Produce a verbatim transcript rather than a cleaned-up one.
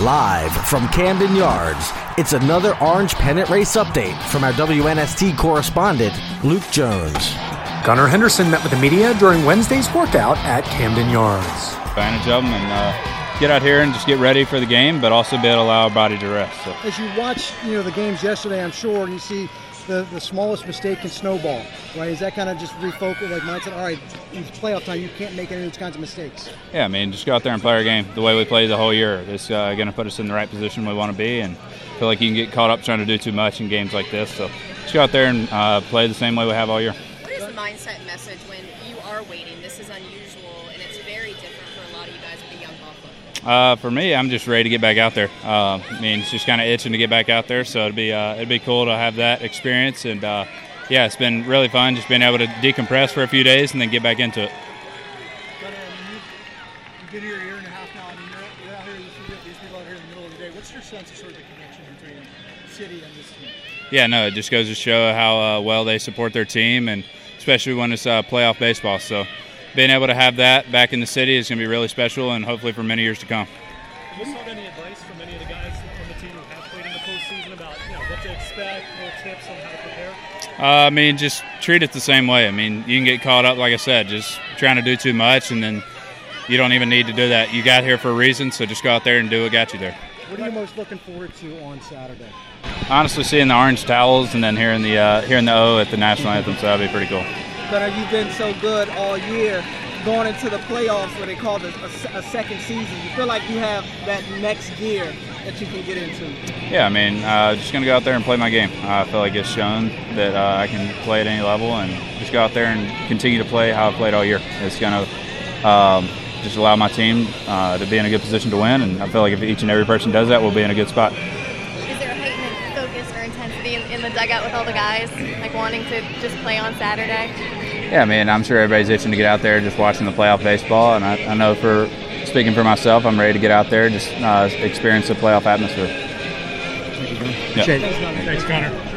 Live from Camden Yards, it's another Orange Pennant Race update from our W N S T correspondent, Luke Jones. Gunnar Henderson met with the media during Wednesday's workout at Camden Yards. Advantage of them and uh, get out here and just get ready for the game, but also be able to allow our body to rest. So. As you watch, you know, the games yesterday, I'm sure you see the, the smallest mistake can snowball, right? Is that kind of just refocus, like mindset? All right, it's playoff time. You can't make any of those kinds of mistakes. Yeah, I mean, just go out there and play our game the way we played the whole year. It's uh, going to put us in the right position we want to be, and I feel like you can get caught up trying to do too much in games like this. So just go out there and uh, play the same way we have all year. What is the mindset message when you are waiting? This is unusual, and it's very different for a lot of you guys with a young ball club. Uh, for me, I'm just ready to get back out there. Uh, I mean, it's just kind of itching to get back out there, so it'd be uh, it'd be cool to have that experience. And uh, yeah, it's been really fun just being able to decompress for a few days and then get back into it. But, um, you've, you've been here a year and a half now. I mean, you're, you're out here, you see these people out here in the middle of the day. What's your sense of sort of the connection between the city and this team? Yeah, no, it just goes to show how uh, well they support their team, and especially when it's uh, playoff baseball. So being able to have that back in the city is going to be really special, and hopefully for many years to come. Have you sought any advice from any of the guys on the team who have played in the postseason about, you know, what to expect, little tips on how to prepare? Uh, I mean, just treat it the same way. I mean, you can get caught up, like I said, just trying to do too much, and then you don't even need to do that. You got here for a reason, so just go out there and do what got you there. What are you most looking forward to on Saturday? Honestly, seeing the orange towels and then hearing the uh, hearing the O at the national anthem, so that'd be pretty cool. But you've been so good all year, going into the playoffs, what they call a, a, a second season. You feel like you have that next gear that you can get into. Yeah, I mean, uh, just going to go out there and play my game. Uh, I feel like it's shown that uh, I can play at any level, and just go out there and continue to play how I played all year. It's going to um, just allow my team uh, to be in a good position to win, and I feel like if each and every person does that, we'll be in a good spot. Is there a heightened focus or intensity in, in the dugout with all the guys, like wanting to just play on Saturday? Yeah, I mean, I'm sure everybody's itching to get out there just watching the playoff baseball, and I, I know for speaking for myself, I'm ready to get out there, just uh, experience the playoff atmosphere. Thank you, Gunnar. Yeah. Thanks, Connor.